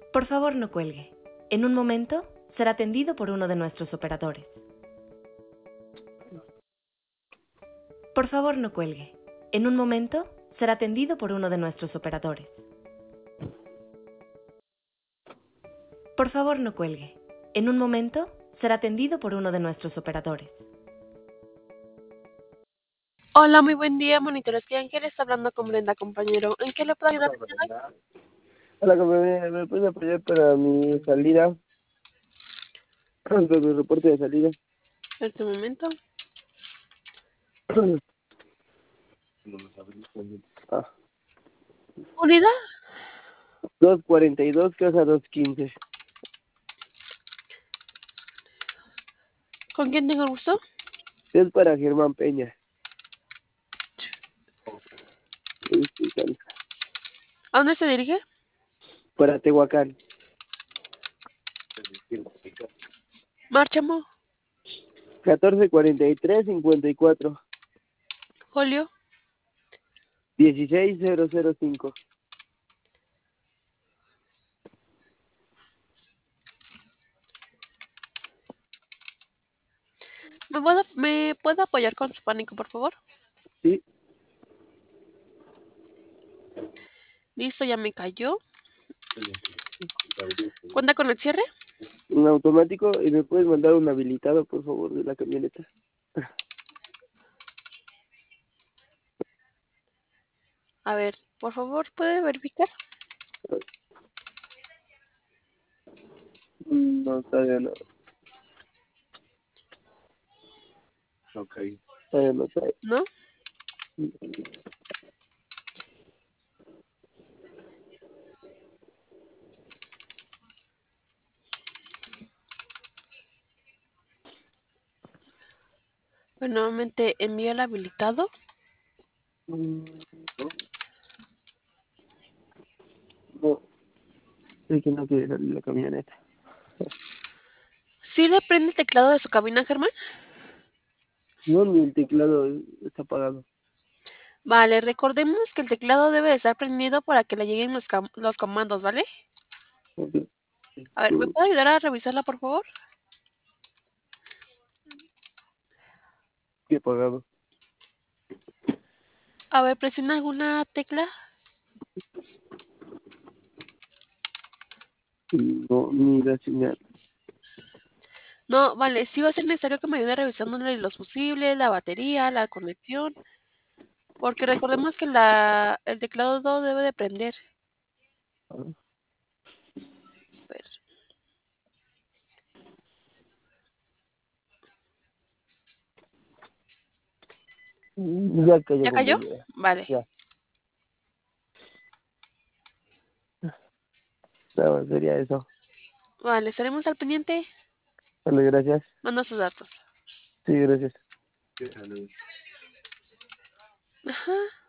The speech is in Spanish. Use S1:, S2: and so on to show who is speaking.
S1: Por favor, no cuelgue. En un momento será atendido por uno de nuestros operadores. Por favor, no cuelgue. En un momento será atendido por uno de nuestros operadores. Por favor, no cuelgue. En un momento será atendido por uno de nuestros operadores.
S2: Hola, muy buen día, monitores. ¿Qué Ángel está hablando con Brenda, compañero? ¿En qué le puedo ayudar?
S3: Hola, compañera, ¿me puedes apoyar para mi salida? Con mi reporte de salida.
S2: En este momento.
S3: Ah,
S2: ¿Unidad?
S3: 242, caja 215.
S2: ¿Con quién tengo el gusto?
S3: Es para Germán Peña.
S2: ¿A dónde se dirige?
S3: Para Tehuacán.
S2: Márchamo.
S3: 1443-54.
S2: Folio.
S3: 16005.
S2: ¿Me puede apoyar con su pánico, por favor?
S3: Sí,
S2: Listo, ya me cayó. ¿Cuenta con el cierre?
S3: un automático. ¿Y me puedes mandar un habilitado, por favor, de la camioneta?
S2: A ver, por favor, ¿puede verificar?
S3: No, todavía no. Ok. Todavía no trae.
S2: ¿No? Pues nuevamente envío el habilitado.
S3: No, no. Es que no quiere salir la camioneta.
S2: ¿Sí le prende el teclado de su cabina, Germán?
S3: No, ni el teclado está apagado.
S2: Vale, recordemos que el teclado debe de estar prendido para que le lleguen los comandos, ¿vale?
S3: Ok.
S2: A ver, ¿me puede ayudar a revisarla, por favor?
S3: ¿Qué apagado?
S2: A ver, presiona alguna tecla.
S3: No, ni la señal.
S2: No, vale, sí va a ser necesario que me ayude revisándole los fusibles, la batería, la conexión, porque recordemos que el teclado debe de prender.
S3: Ah,
S2: A ver,
S3: ya cayó,
S2: ¿ya cayó?
S3: compañera.
S2: Vale,
S3: Ya. Nada más sería eso.
S2: vale, estaremos al pendiente.
S3: Vale, gracias.
S2: Manda sus datos.
S3: Sí, gracias.
S2: Ajá.